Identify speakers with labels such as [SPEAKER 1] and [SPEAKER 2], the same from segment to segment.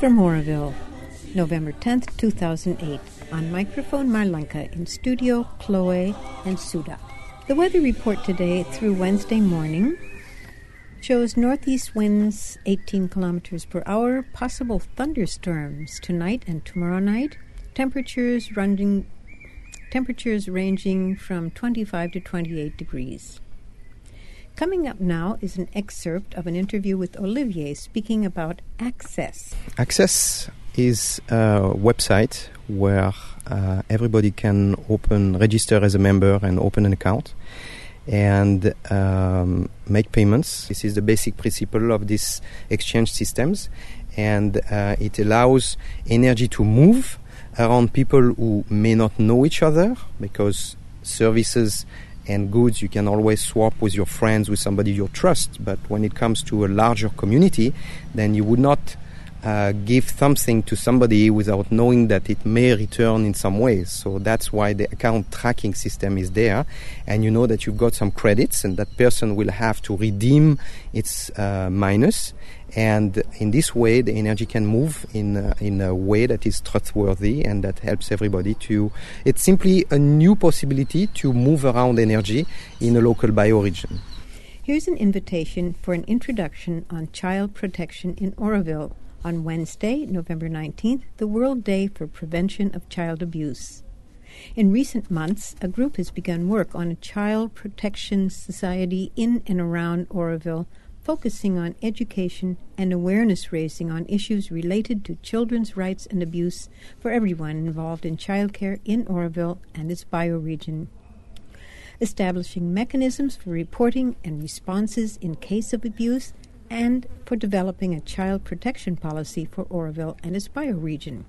[SPEAKER 1] from Oroville, November 10th, 2008. On microphone Marlenka, in studio Chloe and Suda. The weather report today through Wednesday morning shows northeast winds 18 kilometers per hour, possible thunderstorms tonight and tomorrow night, temperatures ranging from 25 to 28 degrees. Coming up now is an excerpt of an interview with Olivier speaking about Access.
[SPEAKER 2] Access is a website where everybody can register as a member and open an account and make payments. This is the basic principle of these exchange systems, and it allows energy to move around people who may not know each other, because services and goods you can always swap with your friends, with somebody you trust. But when it comes to a larger community, then you would not give something to somebody without knowing that it may return in some ways. So that's why the account tracking system is there, and you know that you've got some credits and that person will have to redeem its minus, and in this way the energy can move in a way that is trustworthy and that helps everybody to... It's simply a new possibility to move around energy in a local bioregion.
[SPEAKER 1] Here's an invitation for an introduction on child protection in Oroville. On Wednesday, November 19th, the World Day for Prevention of Child Abuse. In recent months, a group has begun work on a child protection society in and around Oroville, focusing on education and awareness raising on issues related to children's rights and abuse for everyone involved in childcare in Oroville and its bioregion. Establishing mechanisms for reporting and responses in case of abuse, and for developing a child protection policy for Oroville and its bioregion.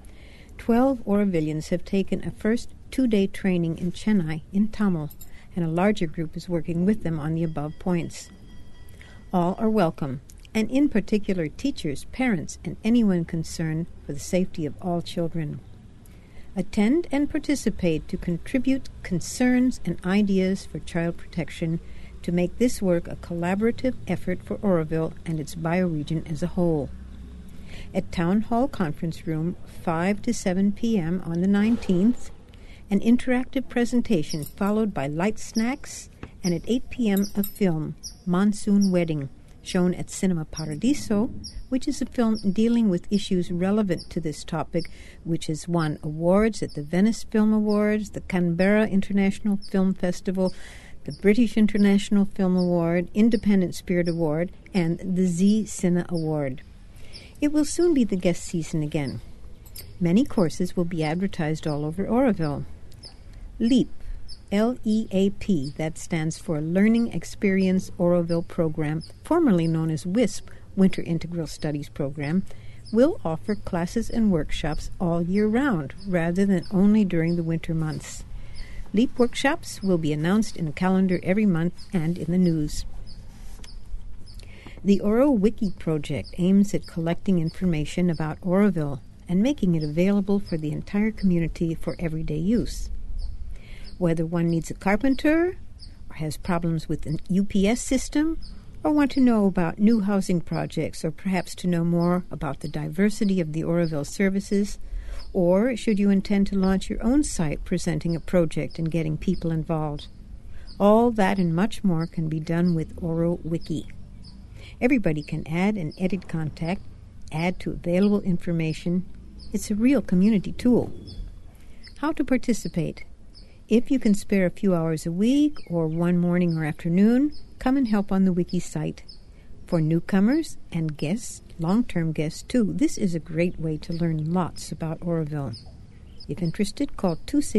[SPEAKER 1] 12 Orovillians have taken a first 2-day training in Chennai in Tamil, and a larger group is working with them on the above points. All are welcome, and in particular teachers, parents, and anyone concerned for the safety of all children. Attend and participate to contribute concerns and ideas for child protection to make this work a collaborative effort for Oroville and its bioregion as a whole. At Town Hall Conference Room, 5 to 7 p.m. on the 19th, an interactive presentation followed by light snacks, and at 8 p.m. a film, Monsoon Wedding, shown at Cinema Paradiso, which is a film dealing with issues relevant to this topic, which has won awards at the Venice Film Awards, the Canberra International Film Festival, the British International Film Award, Independent Spirit Award, and the Zee Cine Award. It will soon be the guest season again. Many courses will be advertised all over Oroville. LEAP, L-E-A-P, that stands for Learning Experience Oroville Program, formerly known as WISP, Winter Integral Studies Program, will offer classes and workshops all year round, rather than only during the winter months. LEAP workshops will be announced in a calendar every month and in the news. The Oro Wiki project aims at collecting information about Oroville and making it available for the entire community for everyday use. Whether one needs a carpenter, or has problems with an UPS system, or want to know about new housing projects, or perhaps to know more about the diversity of the Oroville services, or should you intend to launch your own site presenting a project and getting people involved. All that and much more can be done with Oro Wiki. Everybody can add and edit contact, add to available information. It's a real community tool. How to participate? If you can spare a few hours a week or one morning or afternoon, come and help on the Wiki site. For newcomers and guests, long-term guests too, this is a great way to learn lots about Oroville. If interested, call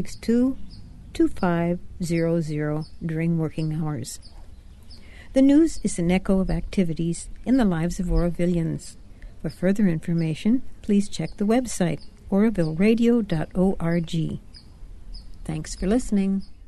[SPEAKER 1] 262-2500 during working hours. The news is an echo of activities in the lives of Orovillians. For further information, please check the website, orovilleradio.org. Thanks for listening.